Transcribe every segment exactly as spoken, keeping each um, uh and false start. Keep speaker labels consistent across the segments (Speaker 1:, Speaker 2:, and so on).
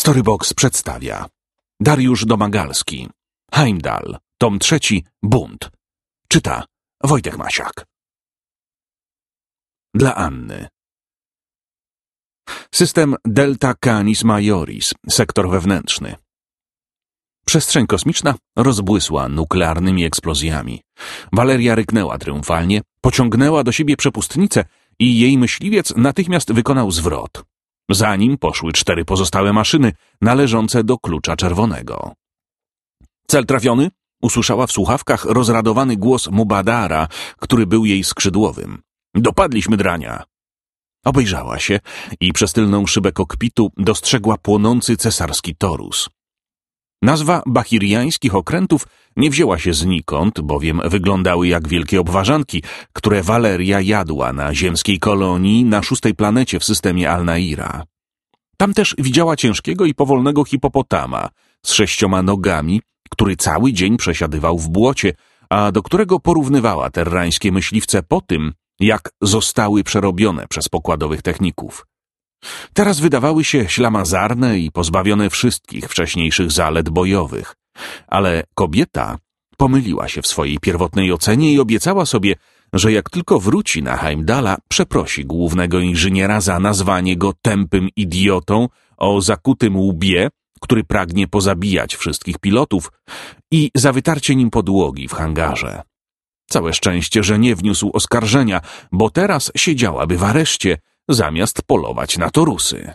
Speaker 1: Storybox przedstawia Dariusz Domagalski, Heimdall, tom trzeci, Bunt. Czyta Wojtek Masiak. Dla Anny. System Delta Canis Majoris, sektor wewnętrzny. Przestrzeń kosmiczna rozbłysła nuklearnymi eksplozjami. Waleria ryknęła triumfalnie, pociągnęła do siebie przepustnicę i jej myśliwiec natychmiast wykonał zwrot. Za nim poszły cztery pozostałe maszyny należące do klucza czerwonego. Cel trafiony? Usłyszała w słuchawkach rozradowany głos Mubadara, który był jej skrzydłowym. Dopadliśmy drania. Obejrzała się i przez tylną szybę kokpitu dostrzegła płonący cesarski torus. Nazwa bahiriańskich okrętów nie wzięła się znikąd, bowiem wyglądały jak wielkie obwarzanki, które Waleria jadła na ziemskiej kolonii na szóstej planecie w systemie Al-Naira. Tam też widziała ciężkiego i powolnego hipopotama z sześcioma nogami, który cały dzień przesiadywał w błocie, a do którego porównywała terrańskie myśliwce po tym, jak zostały przerobione przez pokładowych techników. Teraz wydawały się ślamazarne i pozbawione wszystkich wcześniejszych zalet bojowych, ale kobieta pomyliła się w swojej pierwotnej ocenie i obiecała sobie, że jak tylko wróci na Heimdalla, przeprosi głównego inżyniera za nazwanie go tępym idiotą o zakutym łbie, który pragnie pozabijać wszystkich pilotów, i za wytarcie nim podłogi w hangarze. Całe szczęście, że nie wniósł oskarżenia, bo teraz siedziałaby w areszcie, zamiast polować na torusy.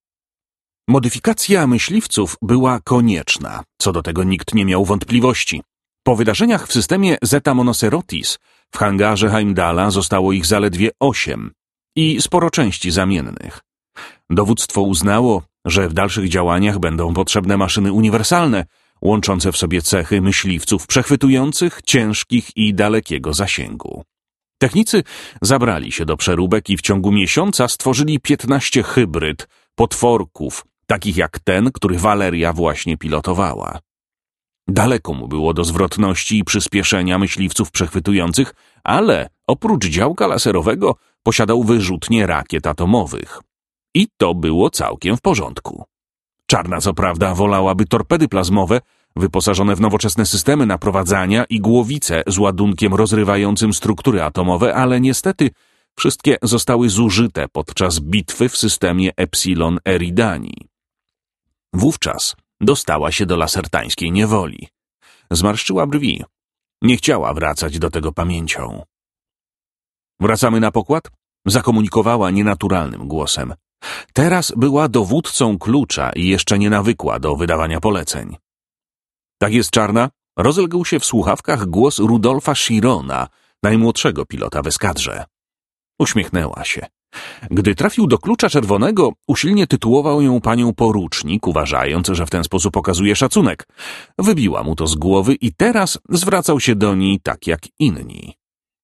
Speaker 1: Modyfikacja myśliwców była konieczna, co do tego nikt nie miał wątpliwości. Po wydarzeniach w systemie Zeta Monocerotis w hangarze Heimdalla zostało ich zaledwie osiem i sporo części zamiennych. Dowództwo uznało, że w dalszych działaniach będą potrzebne maszyny uniwersalne, łączące w sobie cechy myśliwców przechwytujących, ciężkich i dalekiego zasięgu. Technicy zabrali się do przeróbek i w ciągu miesiąca stworzyli piętnaście hybryd, potworków, takich jak ten, który Waleria właśnie pilotowała. Daleko mu było do zwrotności i przyspieszenia myśliwców przechwytujących, ale oprócz działka laserowego posiadał wyrzutnie rakiet atomowych. I to było całkiem w porządku. Czarna co prawda wolałaby torpedy plazmowe, wyposażone w nowoczesne systemy naprowadzania i głowice z ładunkiem rozrywającym struktury atomowe, ale niestety wszystkie zostały zużyte podczas bitwy w systemie Epsilon Eridani. Wówczas dostała się do lasertańskiej niewoli. Zmarszczyła brwi. Nie chciała wracać do tego pamięcią. Wracamy na pokład? Zakomunikowała nienaturalnym głosem. Teraz była dowódcą klucza i jeszcze nie nawykła do wydawania poleceń. Tak jest, Czarna? Rozległ się w słuchawkach głos Rudolfa Chirona, najmłodszego pilota w eskadrze. Uśmiechnęła się. Gdy trafił do klucza czerwonego, usilnie tytułował ją panią porucznik, uważając, że w ten sposób okazuje szacunek. Wybiła mu to z głowy i teraz zwracał się do niej tak jak inni.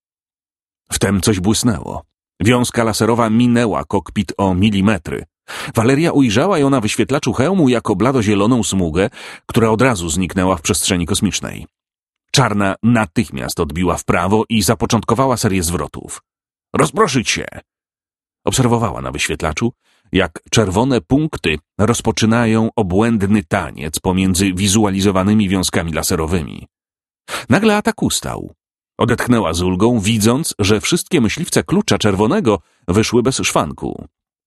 Speaker 1: Wtem coś błysnęło. Wiązka laserowa minęła kokpit o milimetry. Waleria ujrzała ją na wyświetlaczu hełmu jako bladozieloną smugę, która od razu zniknęła w przestrzeni kosmicznej. Czarna natychmiast odbiła w prawo i zapoczątkowała serię zwrotów. Rozproszyć się! Obserwowała na wyświetlaczu, jak czerwone punkty rozpoczynają obłędny taniec pomiędzy wizualizowanymi wiązkami laserowymi. Nagle atak ustał. Odetchnęła z ulgą, widząc, że wszystkie myśliwce klucza czerwonego wyszły bez szwanku.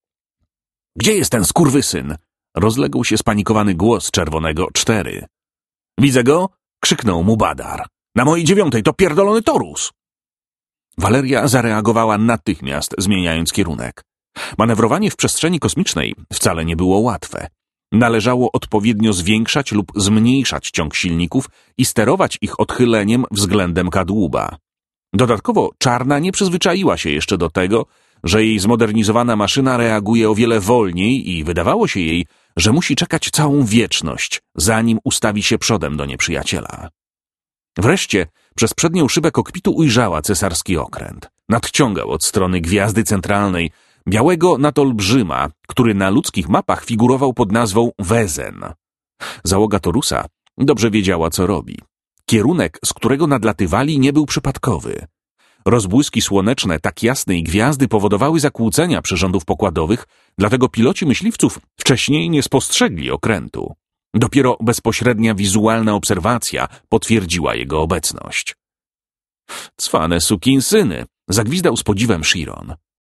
Speaker 1: — Gdzie jest ten skurwysyn? — rozległ się spanikowany głos czerwonego cztery. — Widzę go! — krzyknął Mubadar. — Na mojej dziewiątej to pierdolony torus! Waleria zareagowała natychmiast, zmieniając kierunek. Manewrowanie w przestrzeni kosmicznej wcale nie było łatwe. Należało odpowiednio zwiększać lub zmniejszać ciąg silników i sterować ich odchyleniem względem kadłuba. Dodatkowo Czarna nie przyzwyczaiła się jeszcze do tego, że jej zmodernizowana maszyna reaguje o wiele wolniej i wydawało się jej, że musi czekać całą wieczność, zanim ustawi się przodem do nieprzyjaciela. Wreszcie przez przednią szybę kokpitu ujrzała cesarski okręt. Nadciągał od strony gwiazdy centralnej, białego nadolbrzyma, który na ludzkich mapach figurował pod nazwą Wezen. Załoga Torusa dobrze wiedziała, co robi. Kierunek, z którego nadlatywali, nie był przypadkowy. Rozbłyski słoneczne tak jasnej gwiazdy powodowały zakłócenia przyrządów pokładowych, dlatego piloci myśliwców wcześniej nie spostrzegli okrętu. Dopiero bezpośrednia wizualna obserwacja potwierdziła jego obecność. Cwane sukinsyny, zagwizdał z podziwem Chiron.